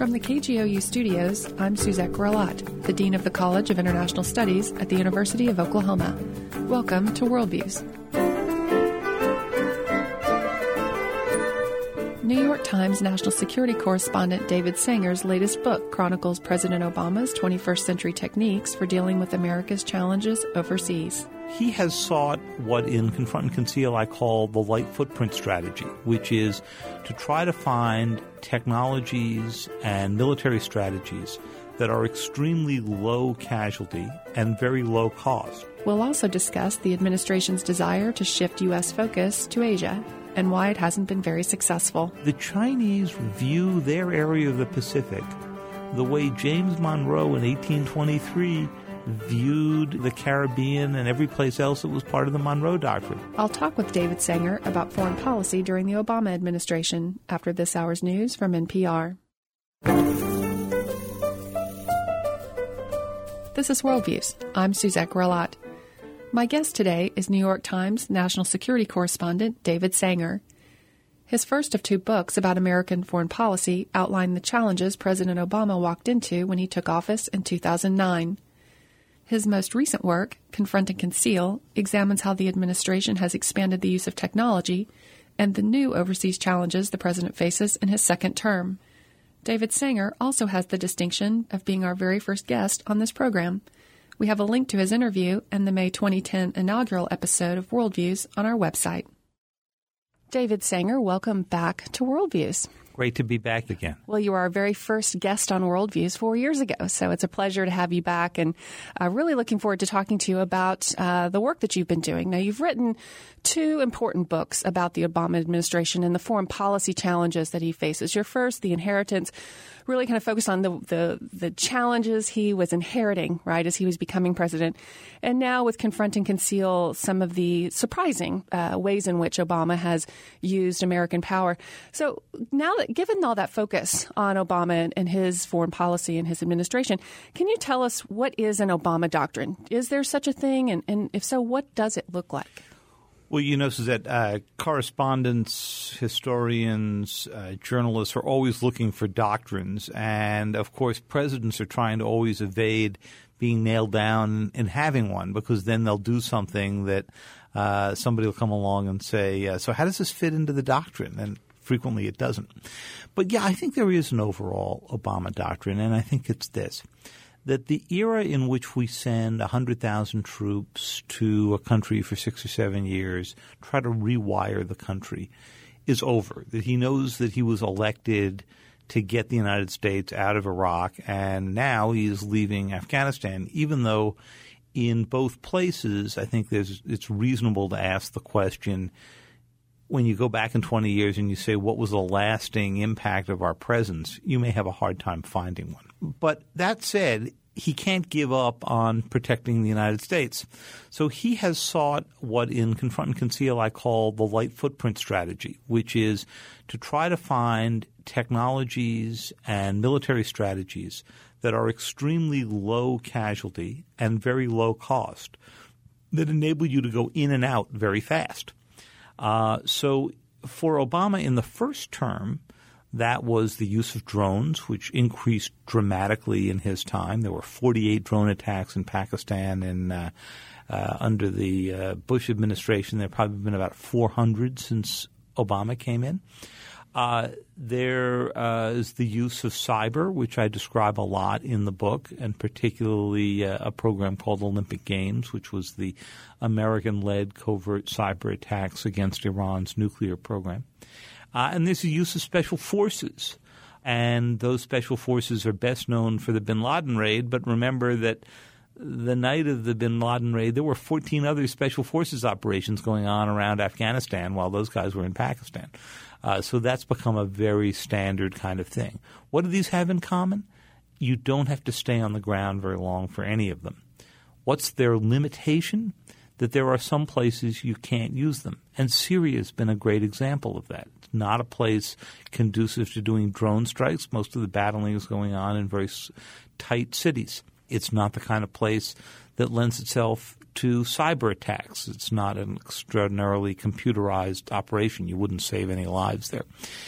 From the KGOU studios, I'm Suzette Grelot, the Dean of the College of International Studies at the University of Oklahoma. Welcome to Worldviews. New York Times national security correspondent David Sanger's latest book chronicles President Obama's 21st century techniques for dealing with America's challenges overseas. He has sought what in Confront and Conceal I call the light footprint strategy, which is to try to find technologies and military strategies that are extremely low casualty and very low cost. We'll also discuss the administration's desire to shift U.S. focus to Asia and why it hasn't been very successful. The Chinese view their area of the Pacific the way James Monroe in 1823 viewed the Caribbean and every place else that was part of the Monroe Doctrine. I'll talk with David Sanger about foreign policy during the Obama administration after this hour's news from NPR. This is Worldviews. I'm Suzette Grelot. My guest today is New York Times national security correspondent David Sanger. His first of two books about American foreign policy outline the challenges President Obama walked into when he took office in 2009. His most recent work, Confront and Conceal, examines how the administration has expanded the use of technology and the new overseas challenges the president faces in his second term. David Sanger also has the distinction of being our very first guest on this program. We have a link to his interview and the May 2010 inaugural episode of Worldviews on our website. David Sanger, welcome back to Worldviews. Great to be back again. Well, you were our very first guest on Worldviews 4 years ago, so it's a pleasure to have you back, and really looking forward to talking to you about the work that you've been doing. Now, you've written two important books about the Obama administration and the foreign policy challenges that he faces. Your first, The Inheritance, really kind of focused on the challenges he was inheriting, right, as he was becoming president. And now with Confront and Conceal, some of the surprising ways in which Obama has used American power. So now that, given all that focus on Obama and his foreign policy and his administration, can you tell us what is an Obama doctrine? Is there such a thing? And if so, what does it look like? Well, you know, Suzette, correspondents, historians, journalists are always looking for doctrines. And, of course, presidents are trying to always evade being nailed down and having one, because then they'll do something that somebody will come along and say, so how does this fit into the doctrine? And frequently it doesn't. But, yeah, I think there is an overall Obama doctrine, and I think it's this. That the era in which we send 100,000 troops to a country for 6 or 7 years, try to rewire the country, is over. That he knows that he was elected to get the United States out of Iraq, and now he is leaving Afghanistan, even though in both places I think it's reasonable to ask the question, when you go back in 20 years and you say, what was the lasting impact of our presence, you may have a hard time finding one. But that said, he can't give up on protecting the United States. So he has sought what in Confront and Conceal I call the light footprint strategy, which is to try to find technologies and military strategies that are extremely low casualty and very low cost that enable you to go in and out very fast. So for Obama in the first term, that was the use of drones, which increased dramatically in his time. There were 48 drone attacks in Pakistan, and under the Bush administration, there have probably been about 400 since Obama came in. There is the use of cyber, which I describe a lot in the book, and particularly a program called Olympic Games, which was the American-led covert cyber attacks against Iran's nuclear program. And there's the use of special forces. And those special forces are best known for the bin Laden raid, but remember that the night of the bin Laden raid, there were 14 other special forces operations going on around Afghanistan while those guys were in Pakistan. So that's become a very standard kind of thing. What do these have in common? You don't have to stay on the ground very long for any of them. What's their limitation? That there are some places you can't use them. And Syria has been a great example of that. It's not a place conducive to doing drone strikes. Most of the battling is going on in very tight cities. It's not the kind of place that lends itself to cyber attacks. It's not an extraordinarily computerized operation. You wouldn't save any lives there.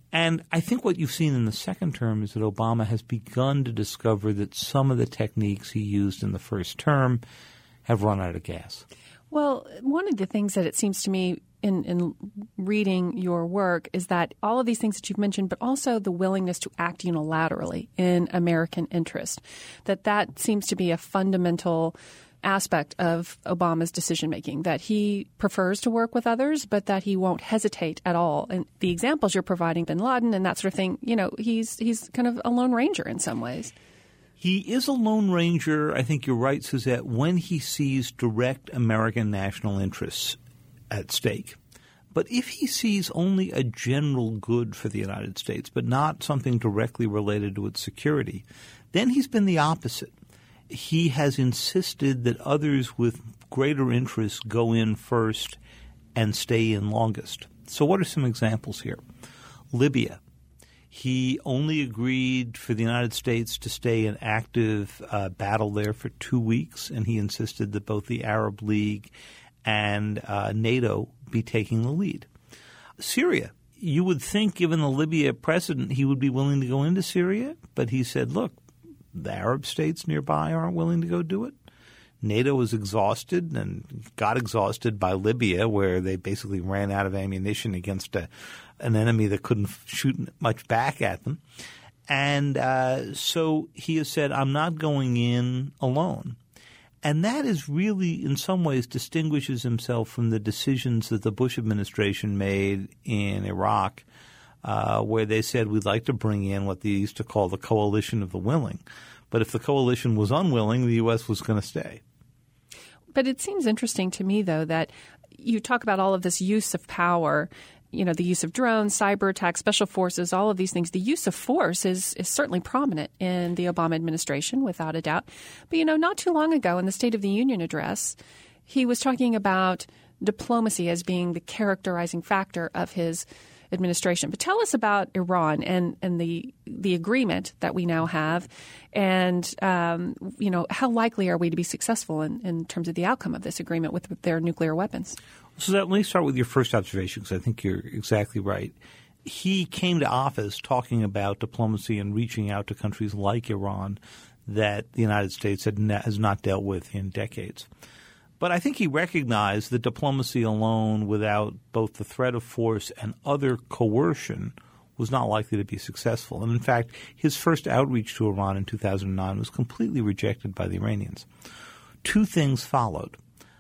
And I think what you've seen in the second term is that Obama has begun to discover that some of the techniques he used in the first term have run out of gas. Well, one of the things that it seems to me in reading your work is that all of these things that you've mentioned, but also the willingness to act unilaterally in American interest, that seems to be a fundamental aspect of Obama's decision-making, that he prefers to work with others, but that he won't hesitate at all. And the examples you're providing, bin Laden and that sort of thing, he's kind of a lone ranger in some ways. He is a lone ranger, I think you're right, Suzette, when he sees direct American national interests at stake. But if he sees only a general good for the United States, but not something directly related to its security, then he's been the opposite. He has insisted that others with greater interests go in first and stay in longest. So what are some examples here? Libya. He only agreed for the United States to stay in active battle there for 2 weeks, and he insisted that both the Arab League and NATO be taking the lead. Syria. You would think, given the Libya precedent, he would be willing to go into Syria, but he said, look, the Arab states nearby aren't willing to go do it. NATO was exhausted and got exhausted by Libya, where they basically ran out of ammunition against an enemy that couldn't shoot much back at them. And so he has said, I'm not going in alone. And that is really, in some ways, distinguishes himself from the decisions that the Bush administration made in Iraq, where they said we'd like to bring in what they used to call the coalition of the willing. But if the coalition was unwilling, the U.S. was going to stay. But it seems interesting to me, though, that you talk about all of this use of power, the use of drones, cyber attacks, special forces, all of these things. The use of force is certainly prominent in the Obama administration, without a doubt. But, not too long ago in the State of the Union address, he was talking about diplomacy as being the characterizing factor of his administration. But tell us about Iran and the agreement that we now have, and how likely are we to be successful in terms of the outcome of this agreement with their nuclear weapons? So let me start with your first observation, because I think you're exactly right. He came to office talking about diplomacy and reaching out to countries like Iran that the United States has not dealt with in decades. But I think he recognized that diplomacy alone, without both the threat of force and other coercion, was not likely to be successful. And in fact, his first outreach to Iran in 2009 was completely rejected by the Iranians. Two things followed.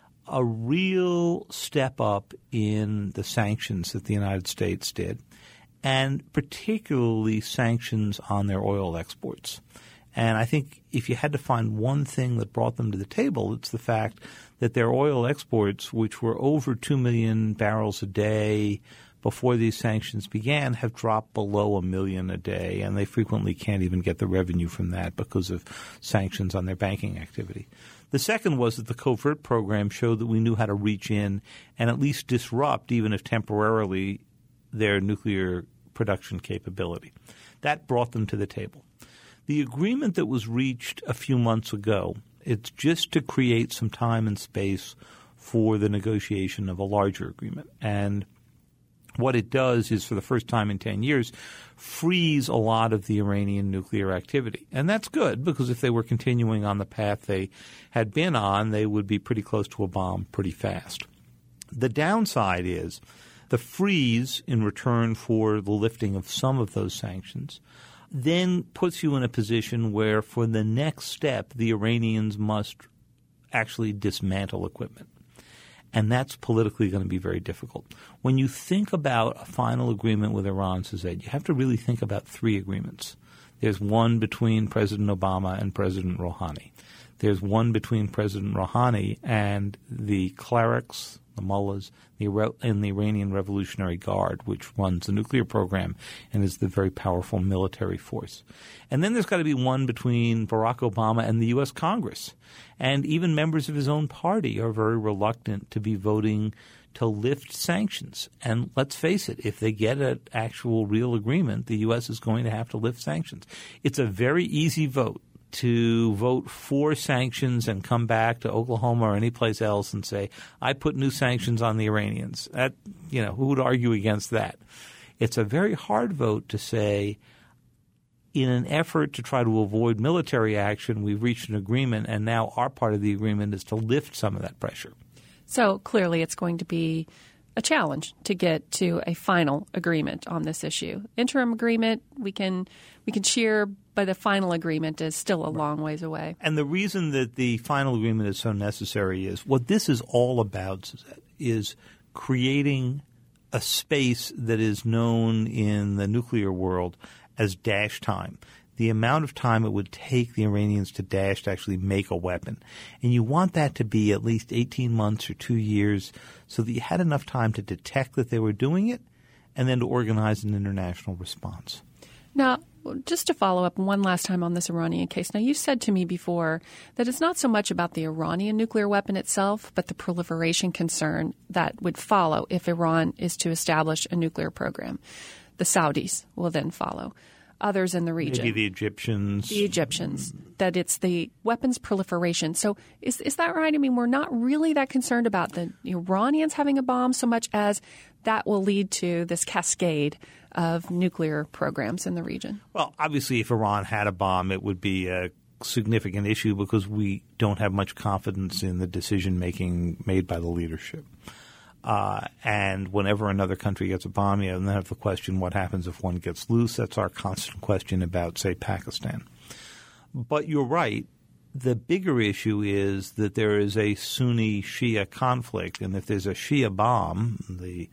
A real step up in the sanctions that the United States did, and particularly sanctions on their oil exports. And I think if you had to find one thing that brought them to the table, it's the fact that their oil exports, which were over 2 million barrels a day before these sanctions began, have dropped below 1 million a day, and they frequently can't even get the revenue from that because of sanctions on their banking activity. The second was that the covert program showed that we knew how to reach in and at least disrupt, even if temporarily, their nuclear production capability. That brought them to the table. The agreement that was reached a few months ago, it's just to create some time and space for the negotiation of a larger agreement. And what it does is, for the first time in 10 years, freeze a lot of the Iranian nuclear activity. And that's good, because if they were continuing on the path they had been on, they would be pretty close to a bomb pretty fast. The downside is the freeze, in return for the lifting of some of those sanctions, then puts you in a position where, for the next step, the Iranians must actually dismantle equipment. And that's politically going to be very difficult. When you think about a final agreement with Iran, Suzette, you have to really think about three agreements. There's one between President Obama and President Rouhani. There's one between President Rouhani and the clerics, the mullahs, and the Iranian Revolutionary Guard, which runs the nuclear program and is the very powerful military force. And then there's got to be one between Barack Obama and the U.S. Congress. And even members of his own party are very reluctant to be voting to lift sanctions. And let's face it, if they get an actual real agreement, the U.S. is going to have to lift sanctions. It's a very easy vote to vote for sanctions and come back to Oklahoma or any place else and say, I put new sanctions on the Iranians. That, who would argue against that? It's a very hard vote to say, in an effort to try to avoid military action, we've reached an agreement, and now our part of the agreement is to lift some of that pressure. So clearly it's going to be a challenge to get to a final agreement on this issue. Interim agreement, we can cheer, but a final agreement is still a long ways away. And the reason that the final agreement is so necessary is what this is all about, Suzette, is creating a space that is known in the nuclear world as dash time. The amount of time it would take the Iranians to actually make a weapon. And you want that to be at least 18 months or 2 years so that you had enough time to detect that they were doing it and then to organize an international response. Now, just to follow up one last time on this Iranian case. Now, you said to me before that it's not so much about the Iranian nuclear weapon itself, but the proliferation concern that would follow if Iran is to establish a nuclear program. The Saudis will then follow. Others in the region. Maybe the Egyptians. The Egyptians. That it's the weapons proliferation. So is that right? I mean, we're not really that concerned about the Iranians having a bomb so much as that will lead to this cascade of nuclear programs in the region. Well, obviously, if Iran had a bomb, it would be a significant issue because we don't have much confidence in the decision-making made by the leadership. And whenever another country gets a bomb, you then have the question, what happens if one gets loose? That's our constant question about, say, Pakistan. But you're right. The bigger issue is that there is a Sunni-Shia conflict, and if there's a Shia bomb, the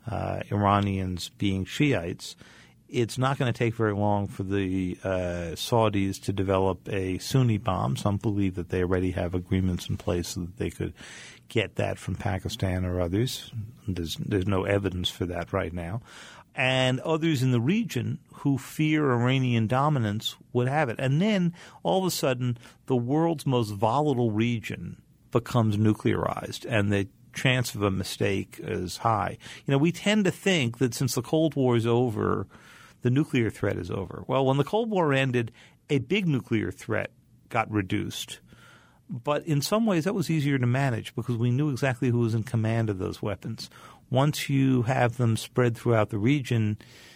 Iranians being Shiites, it's not going to take very long for the Saudis to develop a Sunni bomb. Some believe that they already have agreements in place so that they could get that from Pakistan or others. There's no evidence for that right now. And others in the region who fear Iranian dominance would have it. And then all of a sudden the world's most volatile region becomes nuclearized, and the chance of a mistake is high. You know, we tend to think that since the Cold War is over, the nuclear threat is over. Well, when the Cold War ended, a big nuclear threat got reduced. But in some ways that was easier to manage because we knew exactly who was in command of those weapons. Once you have them spread throughout the region,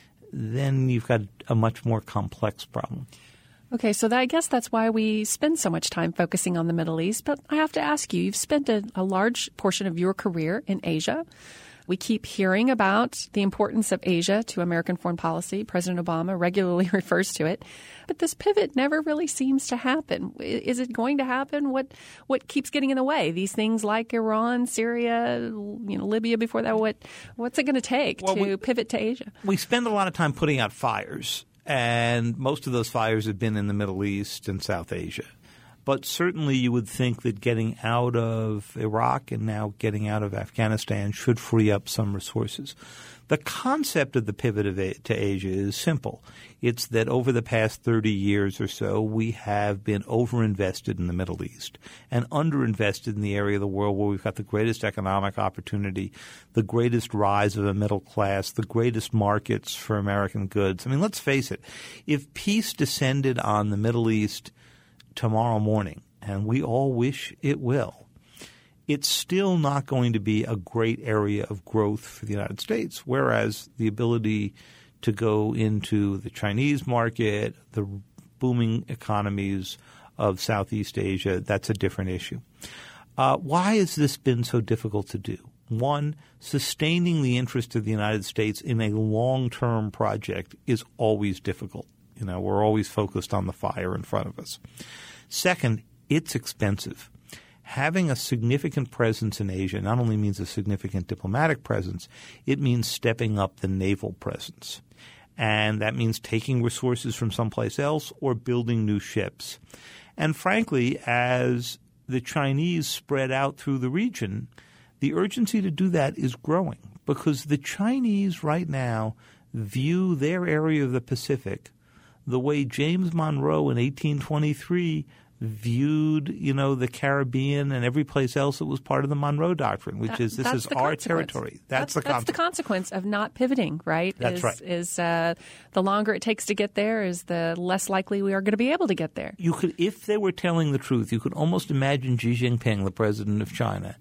then you've got a much more complex problem. Okay, so I guess that's why we spend so much time focusing on the Middle East. But I have to ask you, you've spent a large portion of your career in Asia. We keep hearing about the importance of Asia to American foreign policy. President Obama regularly refers to it. But this pivot never really seems to happen. Is it going to happen? What keeps getting in the way? These things like Iran, Syria, Libya before that, what's it going to take to pivot to Asia? We spend a lot of time putting out fires, and most of those fires have been in the Middle East and South Asia. But certainly you would think that getting out of Iraq and now getting out of Afghanistan should free up some resources. The concept of the pivot to Asia is simple. It's that over the past 30 years or so, we have been overinvested in the Middle East and underinvested in the area of the world where we've got the greatest economic opportunity, the greatest rise of a middle class, the greatest markets for American goods. I mean, let's face it. If peace descended on the Middle East tomorrow morning, and we all wish it will, it's still not going to be a great area of growth for the United States, whereas the ability to go into the Chinese market, the booming economies of Southeast Asia, that's a different issue. Why has this been so difficult to do? One, sustaining the interest of the United States in a long-term project is always difficult. We're always focused on the fire in front of us. Second, it's expensive. Having a significant presence in Asia not only means a significant diplomatic presence, it means stepping up the naval presence. And that means taking resources from someplace else or building new ships. And frankly, as the Chinese spread out through the region, the urgency to do that is growing because the Chinese right now view their area of the Pacific the way James Monroe in 1823 viewed, the Caribbean and every place else that was part of the Monroe Doctrine, which is this is our territory. That's the consequence of not pivoting, right? That's right. The longer it takes to get there is the less likely we are going to be able to get there. You could, if they were telling the truth, you could almost imagine Xi Jinping, the president of China,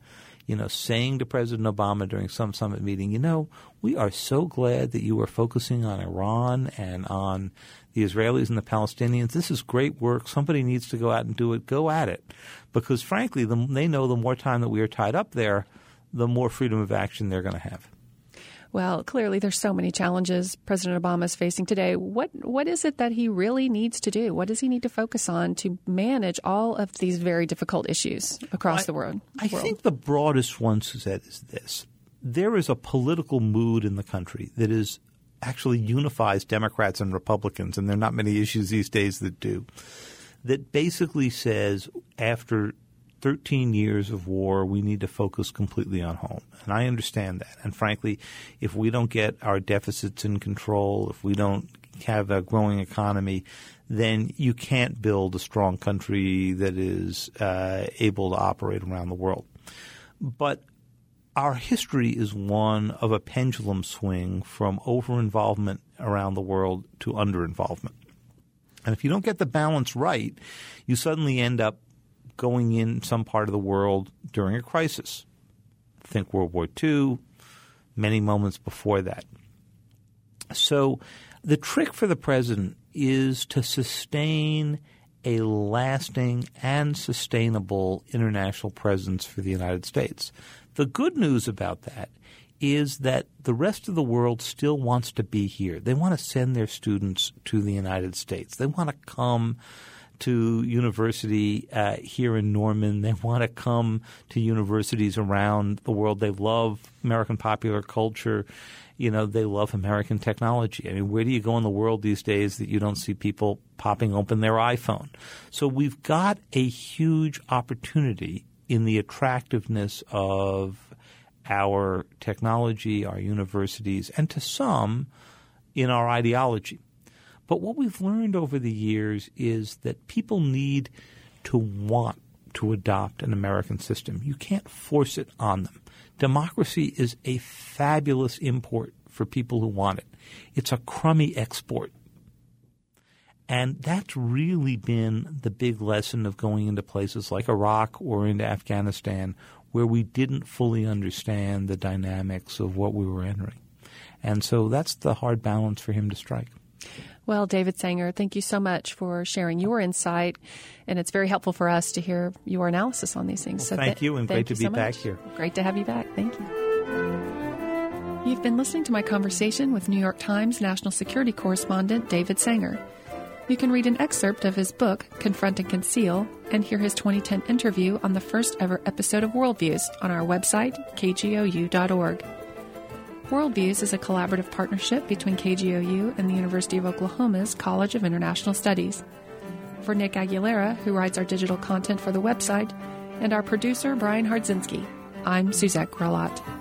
saying to President Obama during some summit meeting, we are so glad that you are focusing on Iran and on the Israelis and the Palestinians. This is great work. Somebody needs to go out and do it. Go at it. Because, frankly, they know the more time that we are tied up there, the more freedom of action they're going to have. Well, clearly there's so many challenges President Obama is facing today. What is it that he really needs to do? What does he need to focus on to manage all of these very difficult issues across the world? I think the broadest one, Suzette, is this. There is a political mood in the country that is actually unifies Democrats and Republicans, and there are not many issues these days that do, that basically says after 13 years of war, we need to focus completely on home. And I understand that. And frankly, if we don't get our deficits in control, if we don't have a growing economy, then you can't build a strong country that is able to operate around the world. But our history is one of a pendulum swing from over-involvement around the world to under-involvement. And if you don't get the balance right, you suddenly end up going in some part of the world during a crisis. Think World War II, many moments before that. So the trick for the president is to sustain a lasting and sustainable international presence for the United States. The good news about that is that the rest of the world still wants to be here. They want to send their students to the United States. They want to come to university here in Norman. They want to come to universities around the world. They love American popular culture. They love American technology. I mean, where do you go in the world these days that you don't see people popping open their iPhone? So we've got a huge opportunity in the attractiveness of our technology, our universities, and to some in our ideology. But what we've learned over the years is that people need to want to adopt an American system. You can't force it on them. Democracy is a fabulous import for people who want it. It's a crummy export. And that's really been the big lesson of going into places like Iraq or into Afghanistan, where we didn't fully understand the dynamics of what we were entering. And so that's the hard balance for him to strike. Well, David Sanger, thank you so much for sharing your insight, and it's very helpful for us to hear your analysis on these things. Well, thank you, and great to be back here. Great to have you back. Thank you. You've been listening to my conversation with New York Times national security correspondent David Sanger. You can read an excerpt of his book, Confront and Conceal, and hear his 2010 interview on the first ever episode of Worldviews on our website, kgou.org. Worldviews is a collaborative partnership between KGOU and the University of Oklahoma's College of International Studies. For Nick Aguilera, who writes our digital content for the website, and our producer, Brian Hardzinski, I'm Suzette Grillot.